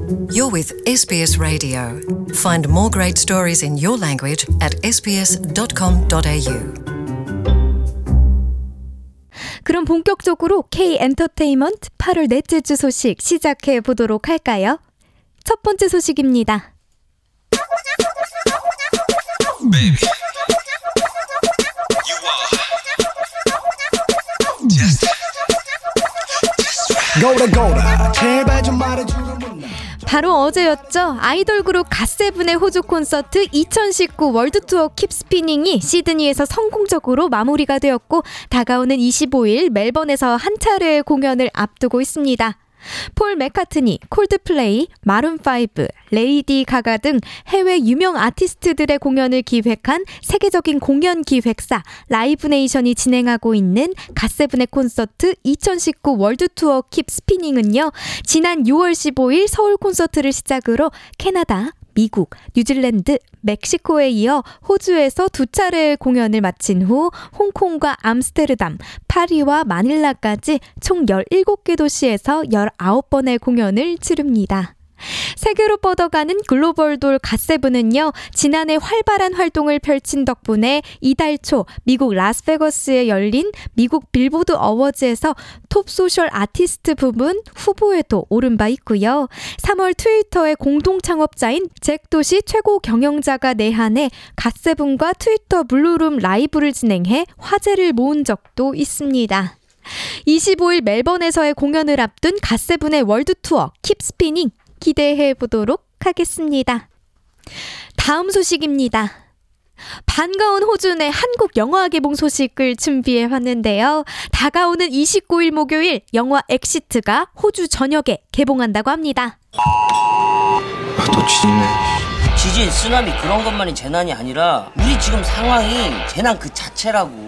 You're with SBS Radio. Find more great stories in your language at sbs.com.au. 그럼 본격적으로 K-엔터테인먼트 8월 넷째 주 소식 시작해 보도록 할까요? 첫 번째 소식입니다. Baby. 바로 어제였죠. 아이돌 그룹 갓세븐의 호주 콘서트 2019 월드 투어 킵 스피닝이 시드니에서 성공적으로 마무리가 되었고 다가오는 25일 멜번에서 한 차례의 공연을 앞두고 있습니다. 폴 맥카트니, 콜드플레이, 마룬5, 레이디 가가 등 해외 유명 아티스트들의 공연을 기획한 세계적인 공연 기획사 라이브네이션이 진행하고 있는 갓세븐의 콘서트 2019 월드 투어 킵 스피닝은요. 지난 6월 15일 서울 콘서트를 시작으로 캐나다, 미국, 뉴질랜드, 멕시코에 이어 호주에서 두 차례의 공연을 마친 후 홍콩과 암스테르담, 파리와 마닐라까지 총 17개 도시에서 19번의 공연을 치릅니다. 세계로 뻗어가는 글로벌돌 갓세븐은요, 지난해 활발한 활동을 펼친 덕분에 이달 초 미국 라스베거스에 열린 미국 빌보드 어워즈에서 톱 소셜 아티스트 부문 후보에도 오른 바 있고요. 3월 트위터의 공동 창업자인 잭도시 최고 경영자가 내한해 갓세븐과 트위터 블루룸 라이브를 진행해 화제를 모은 적도 있습니다. 25일 멜번에서의 공연을 앞둔 갓세븐의 월드 투어 킵 스피닝 기대해 보도록 하겠습니다. 다음 소식입니다. 반가운 호주 내 한국 영화 개봉 소식을 준비해 왔는데요. 다가오는 29일 목요일 영화 엑시트가 호주 전역에 개봉한다고 합니다. 또 지진네. 지진, 쓰나미 그런 것만이 재난이 아니라 우리 지금 상황이 재난 그 자체라고.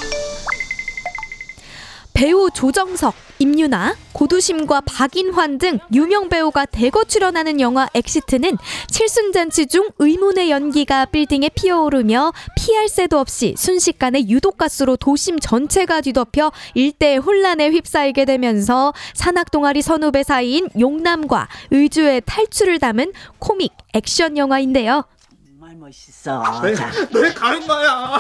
배우 조정석, 임유나, 고두심과 박인환 등 유명 배우가 대거 출연하는 영화 엑시트는 칠순잔치 중 의문의 연기가 빌딩에 피어오르며 피할 새도 없이 순식간에 유독가스로 도심 전체가 뒤덮여 일대의 혼란에 휩싸이게 되면서 산악동아리 선후배 사이인 용남과 의주의 탈출을 담은 코믹 액션 영화인데요. 정말 멋있어. 내 가는 거야.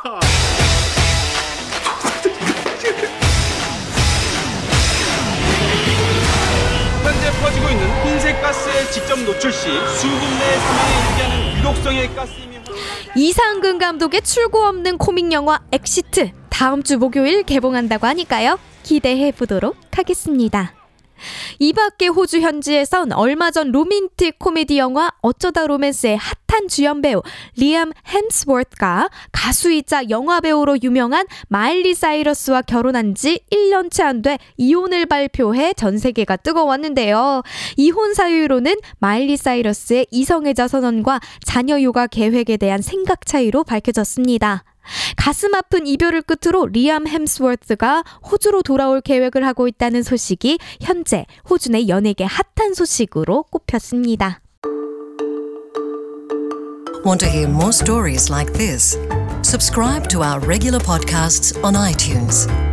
현재 퍼지고 있는 흰색 가스에 직접 노출 시 수분 내 사망에 일기하는 유독성의 가스이며 이상근 감독의 출구 없는 코믹 영화 엑시트 다음 주 목요일 개봉한다고 하니까요. 기대해 보도록 하겠습니다. 이 밖에 호주 현지에선 얼마 전 로맨틱 코미디 영화 어쩌다 로맨스의 핫한 주연 배우 리암 햄스워트가 가수이자 영화배우로 유명한 마일리 사이러스와 결혼한 지 1년째 안 돼 이혼을 발표해 전 세계가 뜨거웠는데요. 이혼 사유로는 마일리 사이러스의 이성애자 선언과 자녀 육아 계획에 대한 생각 차이로 밝혀졌습니다. 가슴 아픈 이별을 끝으로 리암 햄스워트가 호주로 돌아올 계획을 하고 있다는 소식이 현재 호주 내 연예계 핫한 소식으로 꼽혔습니다. Want to hear more stories like this? Subscribe to our regular podcasts on iTunes.